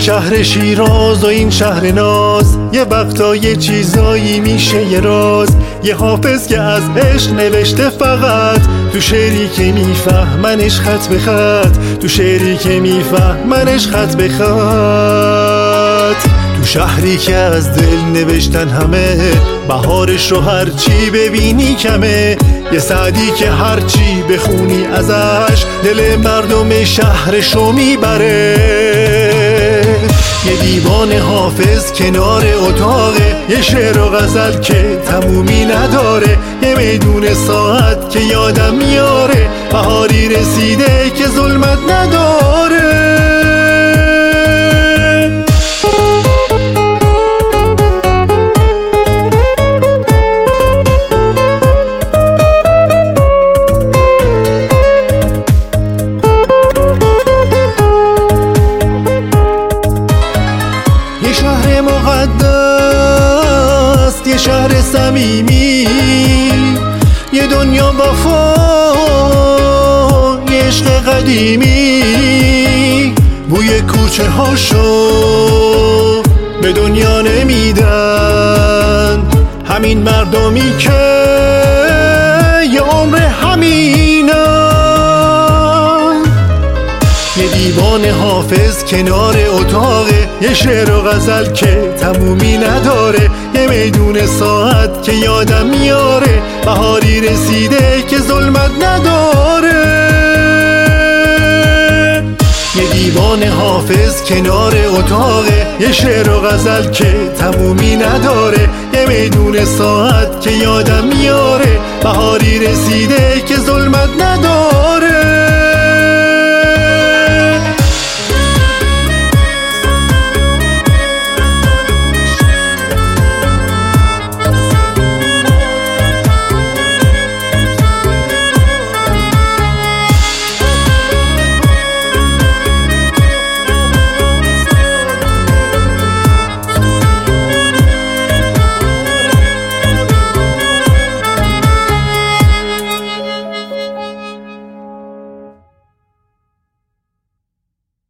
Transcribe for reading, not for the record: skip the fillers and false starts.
شهر شیراز و این شهر ناز، یه وقتا یه چیزایی میشه یه راز. یه حافظ که از عشق نوشته فقط، تو شعری که میفهمنش خط به خط، تو شعری که میفهمنش خط به خط. تو شهری که از دل نوشتن همه، بهارش رو هرچی ببینی کمه. یه سعدی که هرچی بخونی ازش، دل مردم شهرش رو میبره. یه دیوان حافظ کنار اتاقه، یه شعر و غزل که تمومی نداره. یه میدون ساعت که یادم میاره، بهاری رسیده که ظلمت نداره. یه شهر مقدس، یه شهر صمیمی، یه دنیا وفا، یه عشق قدیمی. بوی کوچه هاشو به دنیا نمیدن، همین مردمی که یه عمر همینن. یه دیوان حافظ کنار اتاقه، یه شعر و غزل که تمومی نداره. یه میدون ساعت که یادم میاره، بهاری رسیده که ظلمت نداره. یه دیوان حافظ کنار اتاقه، یه شعر و غزل که تمومی نداره. یه میدون ساعت که یادم میاره، بهاری رسیده که ظلمت نداره.